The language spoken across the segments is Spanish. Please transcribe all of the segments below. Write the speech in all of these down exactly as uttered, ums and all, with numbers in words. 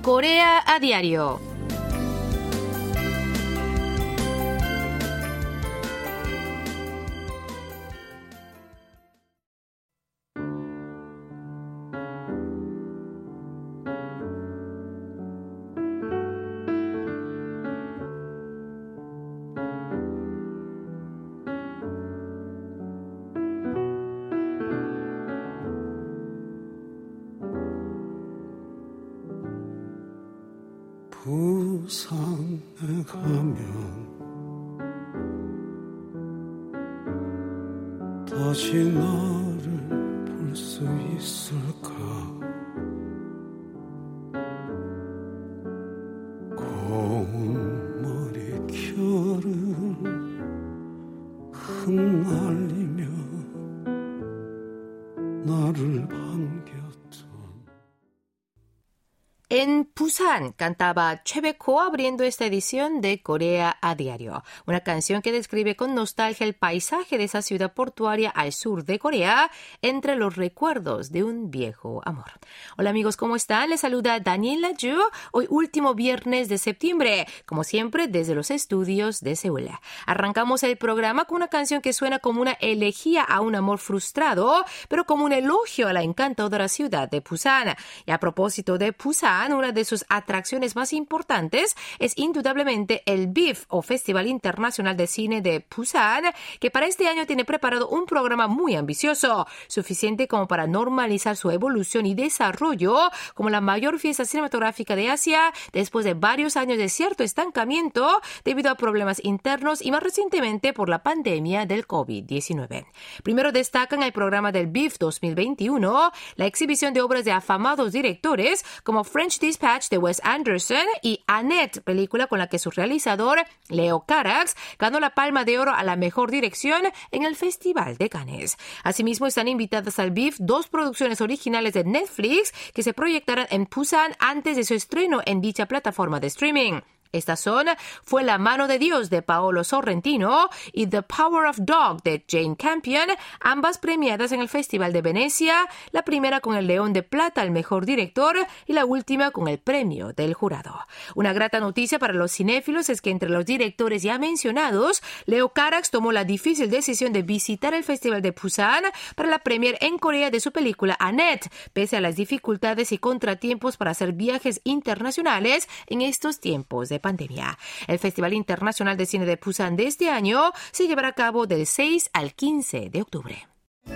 Corea a diario. 부산에 가면 다시 나를 볼 수 있을까? 고운 머리결을 흩날리며 나를 반겼던 En Busan cantaba Chebeco abriendo esta edición de Corea a diario, una canción que describe con nostalgia el paisaje de esa ciudad portuaria al sur de Corea entre los recuerdos de un viejo amor. Hola amigos, ¿cómo están? Les saluda Daniela Yu, hoy último viernes de septiembre, como siempre desde los estudios de Seúl. Arrancamos el programa con una canción que suena como una elegía a un amor frustrado, pero como un elogio a la encantadora ciudad de Busan. Y a propósito de Busan, una de sus atracciones más importantes es indudablemente el B I F, o Festival Internacional de Cine de Busan, que para este año tiene preparado un programa muy ambicioso, suficiente como para normalizar su evolución y desarrollo como la mayor fiesta cinematográfica de Asia después de varios años de cierto estancamiento debido a problemas internos y más recientemente por la pandemia del COVID diecinueve. Primero destacan el programa del B I F dos mil veintiuno, la exhibición de obras de afamados directores como French Dispatch de Wes Anderson y Annette, película con la que su realizador, Leo Carax, ganó la Palma de Oro a la mejor dirección en el Festival de Cannes. Asimismo, están invitadas al B I F dos producciones originales de Netflix que se proyectarán en Busan antes de su estreno en dicha plataforma de streaming. Estas son Fue la mano de Dios de Paolo Sorrentino y The Power of Dog de Jane Campion, ambas premiadas en el Festival de Venecia, la primera con el León de Plata al mejor director y la última con el premio del jurado. Una grata noticia para los cinéfilos es que entre los directores ya mencionados, Leo Carax tomó la difícil decisión de visitar el Festival de Busan para la premiere en Corea de su película Annette, pese a las dificultades y contratiempos para hacer viajes internacionales en estos tiempos de pandemia. El Festival Internacional de Cine de Busan de este año se llevará a cabo del seis al quince de octubre.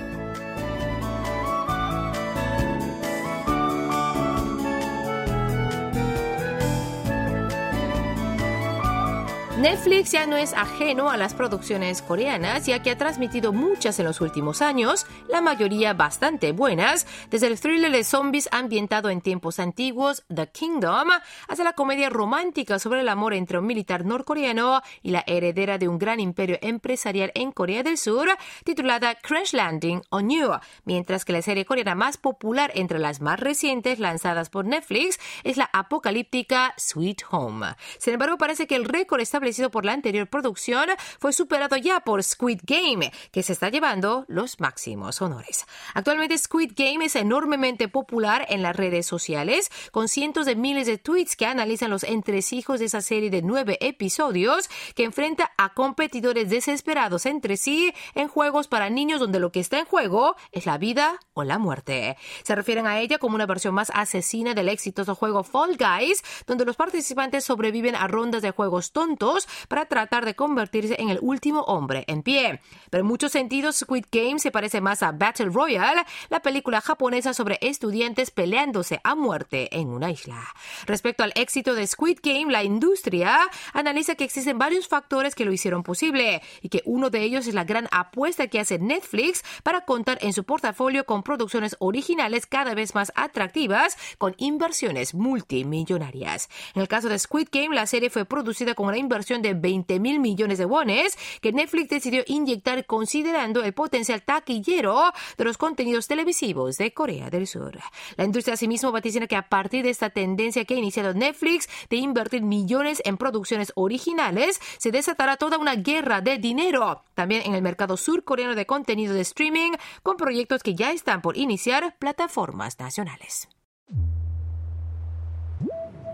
Netflix ya no es ajeno a las producciones coreanas, ya que ha transmitido muchas en los últimos años, la mayoría bastante buenas, desde el thriller de zombies ambientado en tiempos antiguos, The Kingdom, hasta la comedia romántica sobre el amor entre un militar norcoreano y la heredera de un gran imperio empresarial en Corea del Sur, titulada Crash Landing on You, mientras que la serie coreana más popular entre las más recientes lanzadas por Netflix es la apocalíptica Sweet Home. Sin embargo, parece que el récord establecido por la anterior producción fue superado ya por Squid Game, que se está llevando los máximos honores. Actualmente Squid Game es enormemente popular en las redes sociales, con cientos de miles de tweets que analizan los entresijos de esa serie de nueve episodios que enfrenta a competidores desesperados entre sí en juegos para niños donde lo que está en juego es la vida o la muerte. Se refieren a ella como una versión más asesina del exitoso juego Fall Guys, donde los participantes sobreviven a rondas de juegos tontos para tratar de convertirse en el último hombre en pie. Pero en muchos sentidos, Squid Game se parece más a Battle Royale, la película japonesa sobre estudiantes peleándose a muerte en una isla. Respecto al éxito de Squid Game, la industria analiza que existen varios factores que lo hicieron posible y que uno de ellos es la gran apuesta que hace Netflix para contar en su portafolio con producciones originales cada vez más atractivas con inversiones multimillonarias. En el caso de Squid Game, la serie fue producida con una inversión de veinte mil millones de wones que Netflix decidió inyectar considerando el potencial taquillero de los contenidos televisivos de Corea del Sur. La industria asimismo vaticina que a partir de esta tendencia que ha iniciado Netflix de invertir millones en producciones originales, se desatará toda una guerra de dinero, también en el mercado surcoreano de contenido de streaming, con proyectos que ya están por iniciar plataformas nacionales.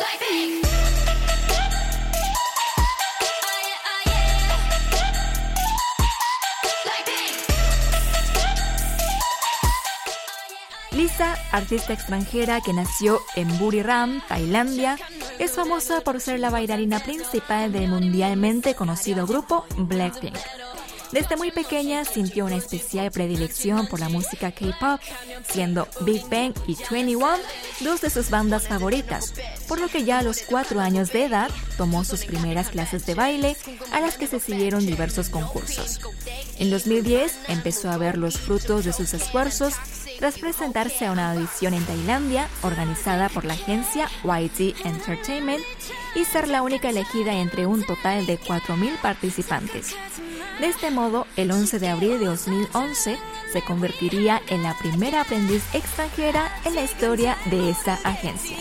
Lisa, artista extranjera que nació en Buriram, Tailandia, es famosa por ser la bailarina principal del mundialmente conocido grupo Blackpink. Desde muy pequeña sintió una especial predilección por la música K-pop, siendo Big Bang y veintiuno dos de sus bandas favoritas, por lo que ya a los cuatro años de edad tomó sus primeras clases de baile, a las que se siguieron diversos concursos. En dos mil diez empezó a ver los frutos de sus esfuerzos tras presentarse a una audición en Tailandia organizada por la agencia Y G Entertainment y ser la única elegida entre un total de cuatro mil participantes. De este modo, el once de abril de dos mil once se convertiría en la primera aprendiz extranjera en la historia de esa agencia.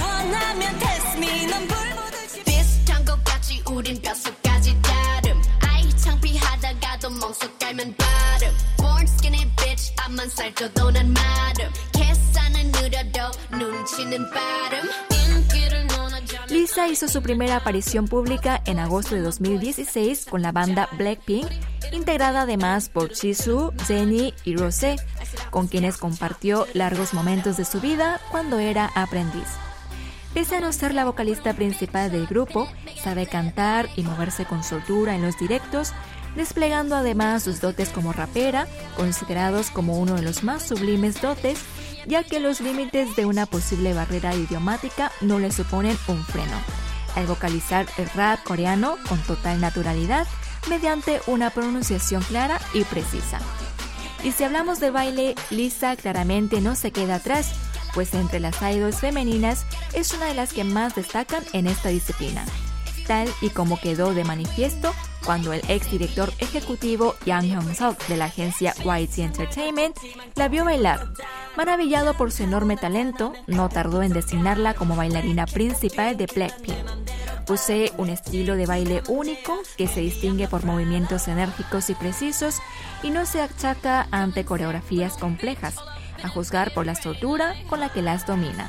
Lisa hizo su primera aparición pública en agosto de dos mil dieciséis con la banda Blackpink, integrada además por Jisoo, Jennie y Rosé, con quienes compartió largos momentos de su vida cuando era aprendiz. Pese a no ser la vocalista principal del grupo, sabe cantar y moverse con soltura en los directos, desplegando además sus dotes como rapera, considerados como uno de los más sublimes dotes, ya que los límites de una posible barrera idiomática no le suponen un freno, al vocalizar el rap coreano con total naturalidad, mediante una pronunciación clara y precisa. Y si hablamos de baile, Lisa claramente no se queda atrás, pues entre las idols femeninas es una de las que más destacan en esta disciplina, tal y como quedó de manifiesto cuando el exdirector ejecutivo Yang Hyun-suk de la agencia Y G Entertainment la vio bailar. Maravillado por su enorme talento, no tardó en designarla como bailarina principal de Blackpink. Posee un estilo de baile único que se distingue por movimientos enérgicos y precisos y no se achaca ante coreografías complejas, a juzgar por la soltura con la que las domina.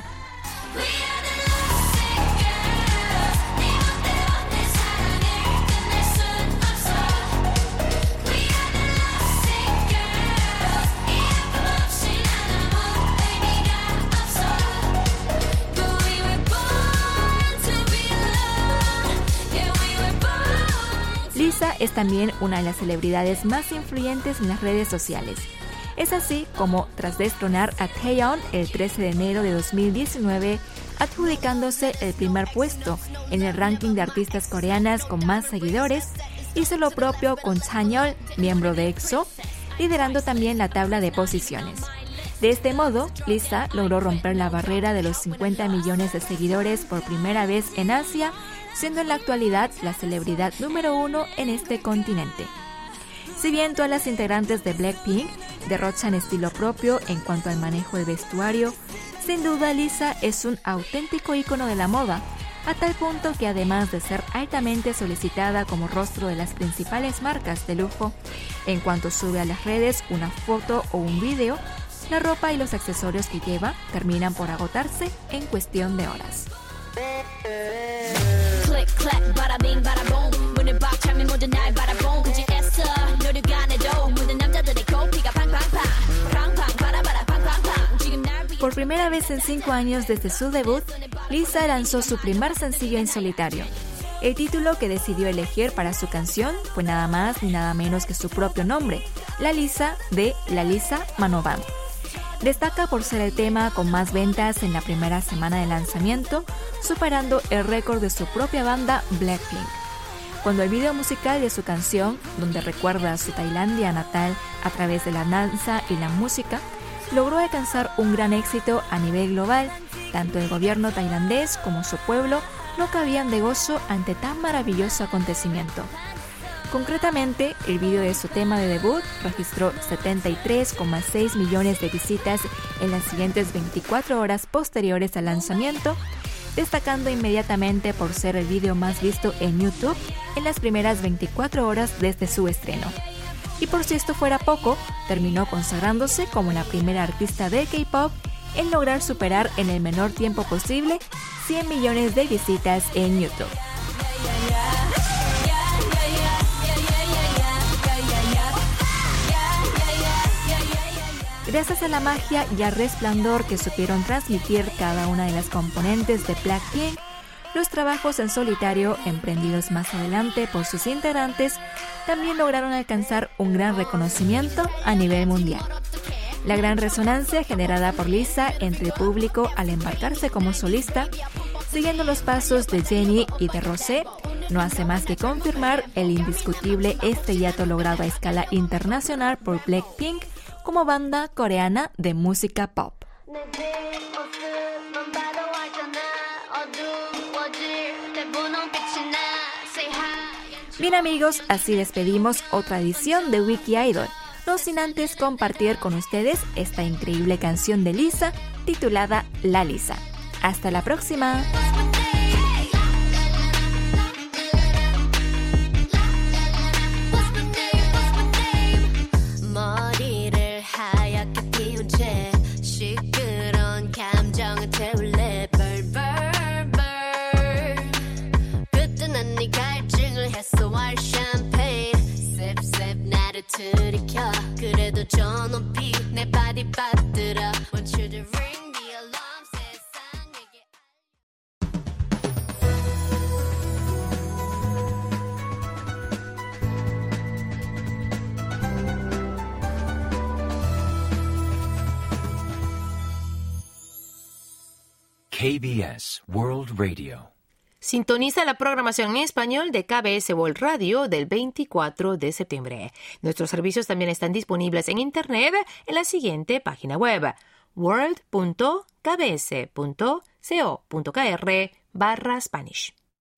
Lisa es también una de las celebridades más influyentes en las redes sociales. Es así como, tras destronar a Taeyeon el trece de enero de dos mil diecinueve, adjudicándose el primer puesto en el ranking de artistas coreanas con más seguidores, hizo lo propio con Chanyeol, miembro de EXO, liderando también la tabla de posiciones. De este modo, Lisa logró romper la barrera de los cincuenta millones de seguidores por primera vez en Asia, siendo en la actualidad la celebridad número uno en este continente. Si bien todas las integrantes de Blackpink derrochan estilo propio en cuanto al manejo del vestuario, sin duda Lisa es un auténtico ícono de la moda, a tal punto que además de ser altamente solicitada como rostro de las principales marcas de lujo, en cuanto sube a las redes una foto o un video, la ropa y los accesorios que lleva terminan por agotarse en cuestión de horas. Por primera vez en cinco años desde su debut, Lisa lanzó su primer sencillo en solitario. El título que decidió elegir para su canción fue nada más ni nada menos que su propio nombre, La Lisa de La Lisa Manoband. Destaca por ser el tema con más ventas en la primera semana de lanzamiento, superando el récord de su propia banda Blackpink. Cuando el video musical de su canción, donde recuerda a su Tailandia natal a través de la danza y la música, logró alcanzar un gran éxito a nivel global, tanto el gobierno tailandés como su pueblo no cabían de gozo ante tan maravilloso acontecimiento. Concretamente, el video de su tema de debut registró setenta y tres coma seis millones de visitas en las siguientes veinticuatro horas posteriores al lanzamiento, destacando inmediatamente por ser el video más visto en YouTube en las primeras veinticuatro horas desde su estreno. Y por si esto fuera poco, terminó consagrándose como la primera artista de K-pop en lograr superar en el menor tiempo posible cien millones de visitas en YouTube. Gracias a la magia y al resplandor que supieron transmitir cada una de las componentes de Blackpink, los trabajos en solitario emprendidos más adelante por sus integrantes también lograron alcanzar un gran reconocimiento a nivel mundial. La gran resonancia generada por Lisa entre el público al embarcarse como solista, siguiendo los pasos de Jennie y de Rosé, no hace más que confirmar el indiscutible estrellato logrado a escala internacional por Blackpink como banda coreana de música pop. Bien amigos, así despedimos otra edición de Wiki Idol, no sin antes compartir con ustedes esta increíble canción de Lisa titulada La Lisa. Hasta la próxima. 그래도 저 높이 내 발이 빠뜨려 Want you to ring the alarm 세상에게 K B S World Radio. Sintoniza la programación en español de K B S World Radio del veinticuatro de septiembre. Nuestros servicios también están disponibles en Internet en la siguiente página web: world punto k b s punto co punto k r barra Spanish.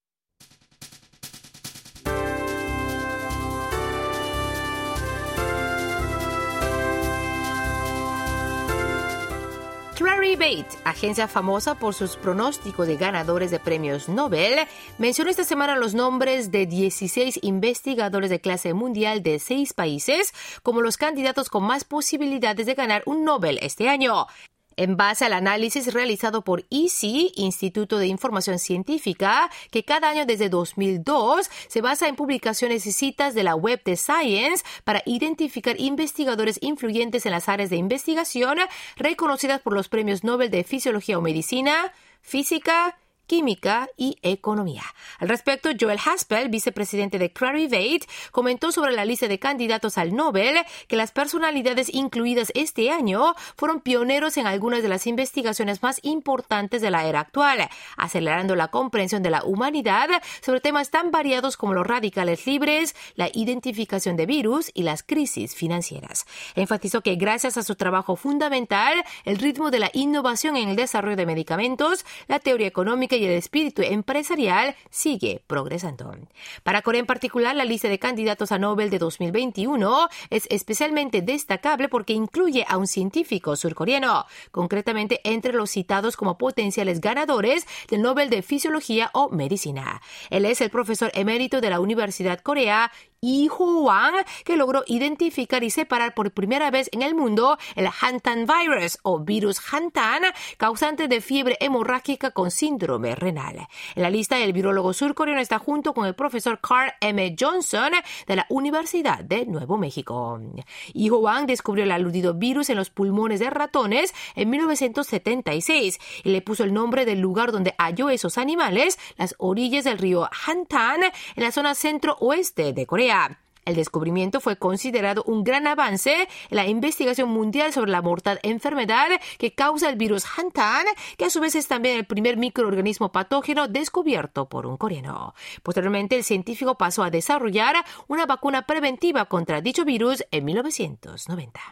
Clarivate, agencia famosa por sus pronósticos de ganadores de premios Nobel, mencionó esta semana los nombres de dieciséis investigadores de clase mundial de seis países como los candidatos con más posibilidades de ganar un Nobel este año. En base al análisis realizado por I C I, Instituto de Información Científica, que cada año desde dos mil dos se basa en publicaciones y citas de la web de Science para identificar investigadores influyentes en las áreas de investigación reconocidas por los premios Nobel de Fisiología o Medicina, Física, Química y Economía. Al respecto, Joel Haspel, vicepresidente de Clarivate, comentó sobre la lista de candidatos al Nobel que las personalidades incluidas este año fueron pioneros en algunas de las investigaciones más importantes de la era actual, acelerando la comprensión de la humanidad sobre temas tan variados como los radicales libres, la identificación de virus y las crisis financieras. Enfatizó que gracias a su trabajo fundamental, el ritmo de la innovación en el desarrollo de medicamentos, la teoría económica y el espíritu empresarial sigue progresando. Para Corea en particular, la lista de candidatos a Nobel de dos mil veintiuno es especialmente destacable porque incluye a un científico surcoreano, concretamente entre los citados como potenciales ganadores del Nobel de Fisiología o Medicina. Él es el profesor emérito de la Universidad Corea, Lee-ho Wang, que logró identificar y separar por primera vez en el mundo el Hantan virus o virus Hantan, causante de fiebre hemorrágica con síndrome renal. En la lista, el virólogo surcoreano está junto con el profesor Carl M. Johnson de la Universidad de Nuevo México. Lee-ho Wang descubrió el aludido virus en los pulmones de ratones en mil novecientos setenta y seis y le puso el nombre del lugar donde halló esos animales, las orillas del río Hantan, en la zona centro-oeste de Corea. El descubrimiento fue considerado un gran avance en la investigación mundial sobre la mortal enfermedad que causa el virus Hantan, que a su vez es también el primer microorganismo patógeno descubierto por un coreano. Posteriormente, el científico pasó a desarrollar una vacuna preventiva contra dicho virus en mil novecientos noventa.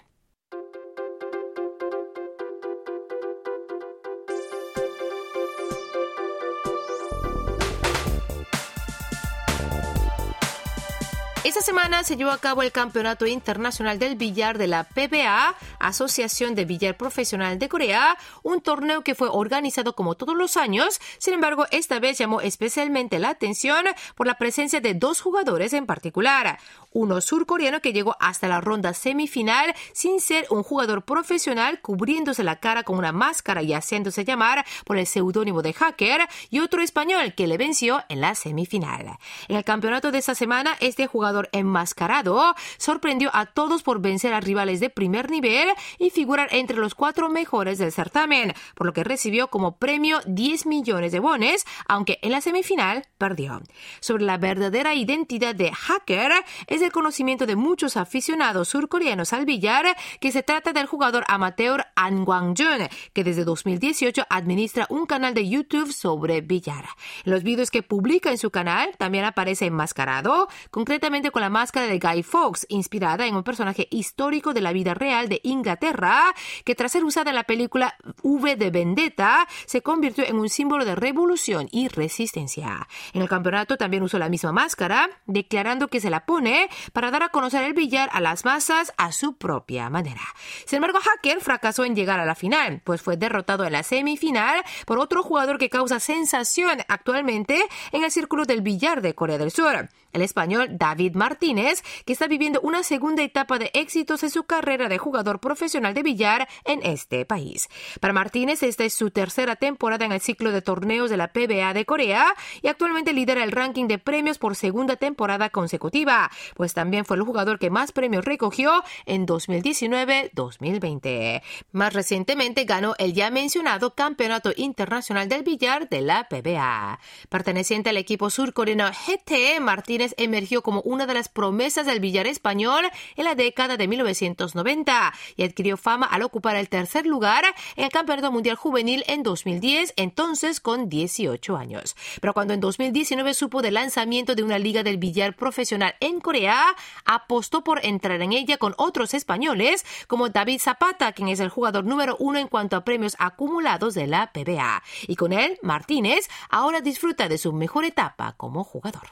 Esta semana se llevó a cabo el Campeonato Internacional del Billar de la P B A, Asociación de Billar Profesional de Corea, un torneo que fue organizado como todos los años. Sin embargo, esta vez llamó especialmente la atención por la presencia de dos jugadores en particular. Uno surcoreano que llegó hasta la ronda semifinal sin ser un jugador profesional, cubriéndose la cara con una máscara y haciéndose llamar por el seudónimo de Hacker, y otro español que le venció en la semifinal. En el campeonato de esta semana, este jugador enmascarado sorprendió a todos por vencer a rivales de primer nivel y figurar entre los cuatro mejores del certamen, por lo que recibió como premio diez millones de wones, aunque en la semifinal perdió. Sobre la verdadera identidad de Hacker, es el conocimiento de muchos aficionados surcoreanos al billar que se trata del jugador amateur An Gwang-jun, que desde dos mil dieciocho administra un canal de YouTube sobre billar. En los vídeos que publica en su canal también aparece enmascarado, concretamente con la máscara de Guy Fawkes, inspirada en un personaje histórico de la vida real de Inglaterra, que tras ser usada en la película V de Vendetta, se convirtió en un símbolo de revolución y resistencia. En el campeonato también usó la misma máscara, declarando que se la pone para dar a conocer el billar a las masas a su propia manera. Sin embargo, Hacker fracasó en llegar a la final, pues fue derrotado en la semifinal por otro jugador que causa sensación actualmente en el círculo del billar de Corea del Sur, el español David Martínez, que está viviendo una segunda etapa de éxitos en su carrera de jugador profesional de billar en este país. Para Martínez, esta es su tercera temporada en el ciclo de torneos de la P B A de Corea y actualmente lidera el ranking de premios por segunda temporada consecutiva, pues también fue el jugador que más premios recogió en dos mil diecinueve dos mil veinte. Más recientemente ganó el ya mencionado Campeonato Internacional del Billar de la P B A. Perteneciente al equipo surcoreano G T, Martínez emergió como una de las promesas del billar español en la década de mil novecientos noventa y adquirió fama al ocupar el tercer lugar en el Campeonato Mundial Juvenil en dos mil diez, entonces con dieciocho años. Pero cuando en dos mil diecinueve supo del lanzamiento de una liga del billar profesional en Corea, apostó por entrar en ella con otros españoles como David Zapata, quien es el jugador número uno en cuanto a premios acumulados de la P B A. Y con él, Martínez ahora disfruta de su mejor etapa como jugador.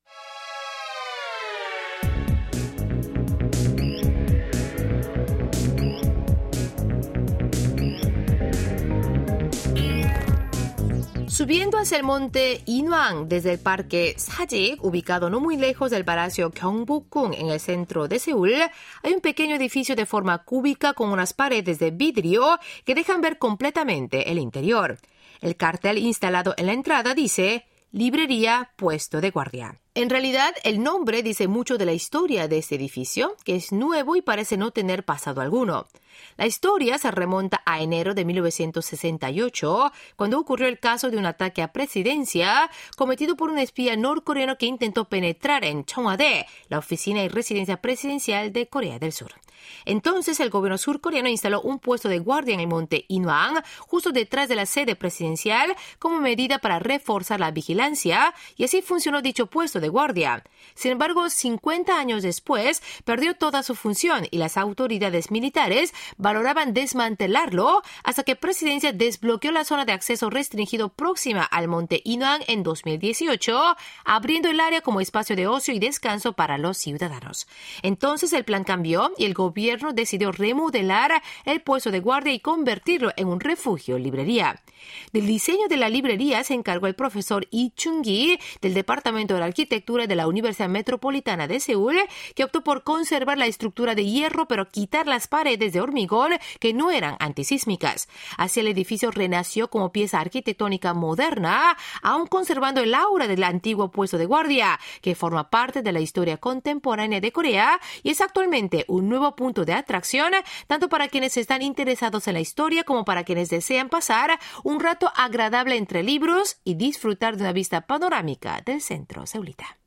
Subiendo hacia el monte Inhwan desde el parque Sajik, ubicado no muy lejos del Palacio Gyeongbokgung en el centro de Seúl, hay un pequeño edificio de forma cúbica con unas paredes de vidrio que dejan ver completamente el interior. El cartel instalado en la entrada dice «Librería Puesto de Guardia». En realidad, el nombre dice mucho de la historia de este edificio, que es nuevo y parece no tener pasado alguno. La historia se remonta a enero de mil novecientos sesenta y ocho, cuando ocurrió el caso de un ataque a presidencia cometido por un espía norcoreano que intentó penetrar en Cheongwade, la oficina y residencia presidencial de Corea del Sur. Entonces, el gobierno surcoreano instaló un puesto de guardia en el monte Inhwan, justo detrás de la sede presidencial, como medida para reforzar la vigilancia, y así funcionó dicho puesto de guardia. Sin embargo, cincuenta años después, perdió toda su función y las autoridades militares valoraban desmantelarlo hasta que Presidencia desbloqueó la zona de acceso restringido próxima al monte Inhwan en dos mil dieciocho, abriendo el área como espacio de ocio y descanso para los ciudadanos. Entonces el plan cambió y el gobierno decidió remodelar el puesto de guardia y convertirlo en un refugio librería. Del diseño de la librería se encargó el profesor Lee Chung-gi del Departamento de Arquitectura de la Universidad Metropolitana de Seúl, que optó por conservar la estructura de hierro pero quitar las paredes de hormigón que no eran antisísmicas. Así el edificio renació como pieza arquitectónica moderna, aún conservando el aura del antiguo puesto de guardia, que forma parte de la historia contemporánea de Corea y es actualmente un nuevo punto de atracción tanto para quienes están interesados en la historia como para quienes desean pasar un rato agradable entre libros y disfrutar de una vista panorámica del centro seulita.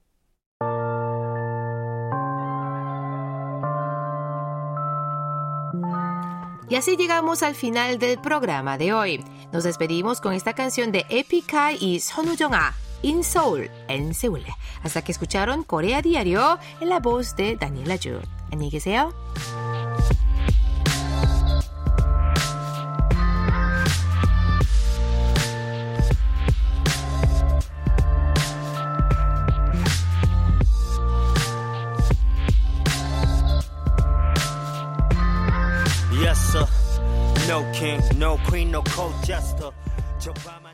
Y así llegamos al final del programa de hoy. Nos despedimos con esta canción de Epica y Son Woo-jung-ah, In Seoul, en Seúl. Hasta que escucharon Corea Diario en la voz de Daniela Yu. 안녕히 계세요. king, no queen, no cold jester. 저 밤